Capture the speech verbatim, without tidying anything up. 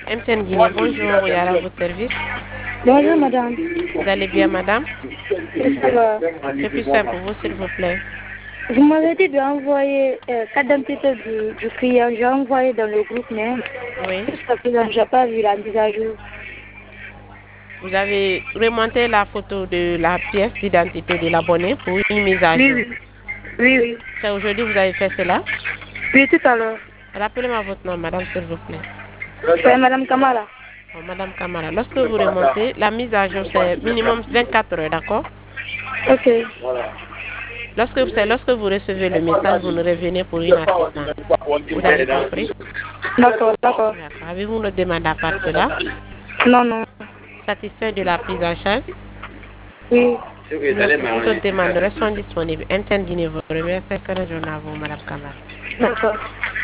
M T N Guinée, bonjour, Yara, à votre service. Bonjour madame. Vous allez bien, madame? Ça va. Que puis-je faire pour vous, s'il vous plaît? Vous m'avez dit d'envoyer euh, carte d'identité du, du client. J'ai envoyé dans le groupe, mais Oui. jusqu'à présent, je n'ai pas vu la mise à jour. Vous avez remonté la photo de la pièce d'identité de l'abonné pour une mise à Oui, jour. oui. Oui, oui. C'est aujourd'hui que vous avez fait cela? Oui, tout à l'heure. Rappelez-moi votre nom, madame, s'il vous plaît. C'est madame Kamala. Bon, madame Kamara, lorsque vous remontez, la mise à jour, c'est minimum vingt-quatre heures, d'accord? Ok. Lorsque, c'est lorsque vous recevez le message, vous nous revenez pour une assistance. Vous avez compris? D'accord, d'accord. D'accord. Avez-vous une demande à part cela? Non, non. Satisfait de la prise en charge? Oui. Nos autres demandes sont disponibles. M T N Guinée vous remercie. Excellente journée à vous, madame Kamara. D'accord.